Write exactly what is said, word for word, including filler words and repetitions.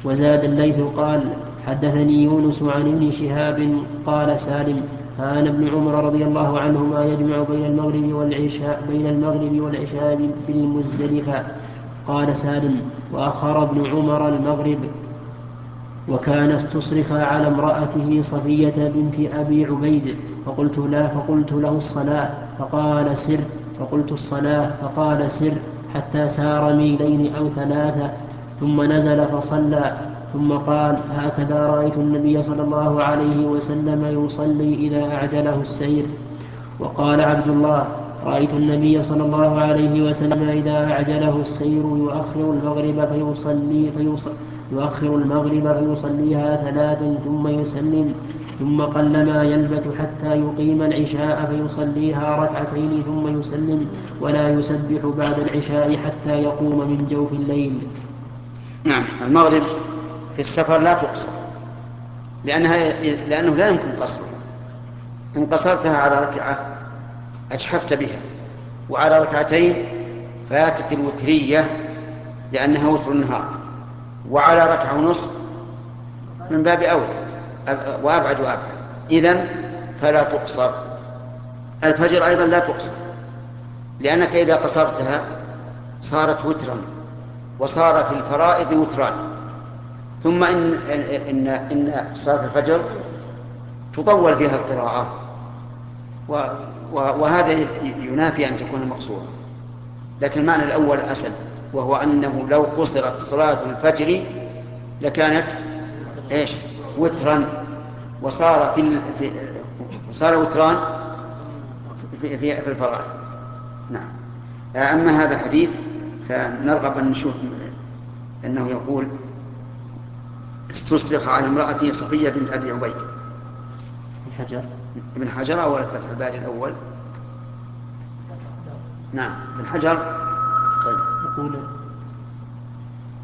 وزاد الليث قال حدثني يونس عن ابن شهاب قال سالم كان ابن عمر رضي الله عنهما يجمع بين المغرب والعشاء بين المغرب والعشاء بالمزدلفة. قال سالم وأخر ابن عمر المغرب وكان استصرخ على امرأته صفية بنت أبي عبيد فقلت لا فقلت له الصلاة فقال سر فقلت الصلاة فقال سر حتى سار ميلين أو ثلاثة ثم نزل فصلى ثم قال هكذا رأيت النبي صلى الله عليه وسلم يصلي إذا أعجله السير. وقال عبد الله رأيت النبي صلى الله عليه وسلم إذا أعجله السير يؤخر المغرب فيصلي فيصلي يؤخر المغرب فيصليها ثلاثا ثم يسلم ثم قلما يلبث حتى يقيم العشاء فيصليها ركعتين ثم يسلم ولا يسبح بعد العشاء حتى يقوم من جوف الليل. نعم. المغرب في السفر لا تقصر لأنها لأنه لا يمكن قصرها. إن قصرتها على ركعة أجحفت بها، وعلى ركعتين فاتت الوترية لأنها وتر النهار، وعلى ركعة ونصف من باب أولى وأبعد وأبعد. إذن فلا تقصر. الفجر أيضا لا تقصر، لأنك إذا قصرتها صارت وترا، وصار في الفرائض وتران. ثم إن, إن, إن صلاة الفجر تطول فيها القراءة، وهذا ينافي أن تكون مقصورة. لكن المعنى الأول أسد، وهو أنه لو قصرت صلاة الفجر لكانت إيش؟ وترا، وصار في, في وصار وتران في, في, في الفرائض. نعم. أما هذا الحديث فنرغب أن نشوف أنه يقول استصرخ على امرأته صفية بنت أبي عبيد. ابن حجر ابن حجر أول فتح الباري الأول. نعم ابن حجر. طيب يقول